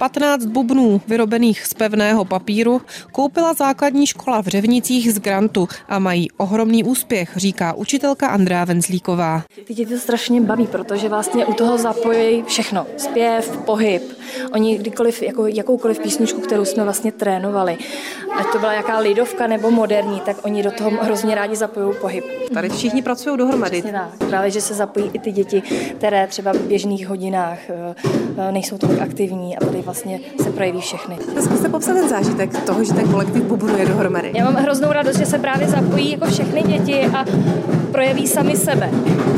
15 bubnů vyrobených z pevného papíru koupila základní škola v Řevnicích z grantu a mají ohromný úspěch, říká učitelka Andrea Venzlíková. Ty děti to strašně baví, protože vlastně u toho zapojí všechno. Zpěv, pohyb. Oni kdykoliv, jakoukoliv písničku, kterou jsme vlastně trénovali, ať to byla jaká lidovka nebo moderní, tak oni do toho hrozně rádi zapojují pohyb. Tady všichni pracují dohromady. Právě, že se zapojí i ty děti, které třeba v běžných hodinách nejsou tolik aktivní a tady vlastně se projeví všechny. Zkuste popsat ten zážitek toho, že ten kolektiv bubnů je dohromady. Já mám hroznou radost, že se právě zapojí jako všechny děti a projeví sami sebe.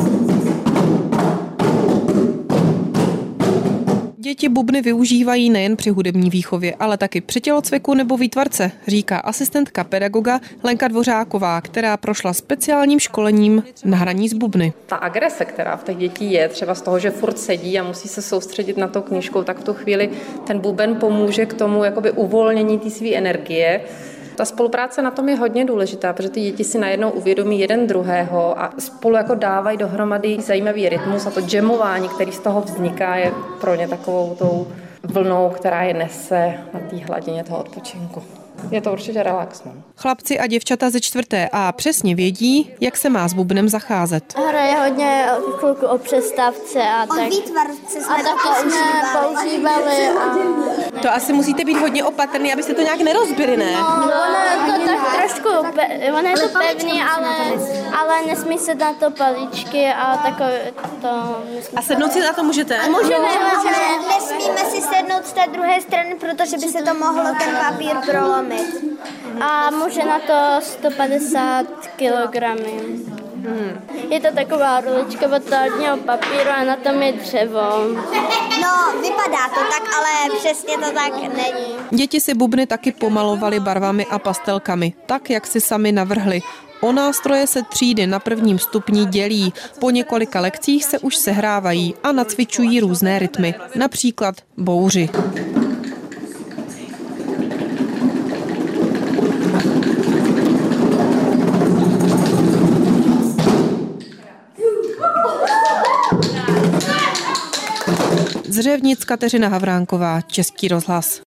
Děti bubny využívají nejen při hudební výchově, ale taky při tělocviku nebo výtvarce, říká asistentka pedagoga Lenka Dvořáková, která prošla speciálním školením na hraní z bubny. Ta agrese, která v těch dětí je, třeba z toho, že furt sedí a musí se soustředit na tou knížkou, tak v tu chvíli ten buben pomůže k tomu jakoby uvolnění té své energie. Ta spolupráce na tom je hodně důležitá, protože ty děti si najednou uvědomí jeden druhého a spolu jako dávají dohromady zajímavý rytmus a to jamování, který z toho vzniká, je pro ně takovou tou vlnou, která je nese na té hladině toho odpočinku. Je to určitě relax. No. Chlapci a děvčata ze 4. A přesně vědí, jak se má s bubnem zacházet. Hraje hodně chvilku o přestávce a tak. A taky jsme používali. To asi musíte být hodně opatrný, abyste to nějak nerozbili, ne? No, ono je to tak trošku, ono je to pevný, ale nesmí se na to paličky a takové to. A sednout si na to můžete? Můžeme. Nesmíme si sednout z té druhé strany, protože by se to mohlo ten papír prolomit. A může na to 150 kg. Je to taková rulička od toaletního papíru a na tom je dřevo. No, vypadá to tak, ale přesně to tak není. Děti si bubny taky pomalovaly barvami a pastelkami, tak, jak si sami navrhli. O nástroje se třídy na 1. stupni dělí. Po několika lekcích se už sehrávají a nacvičují různé rytmy, například bouři. Z Řevnic Kateřina Havránková, Český rozhlas.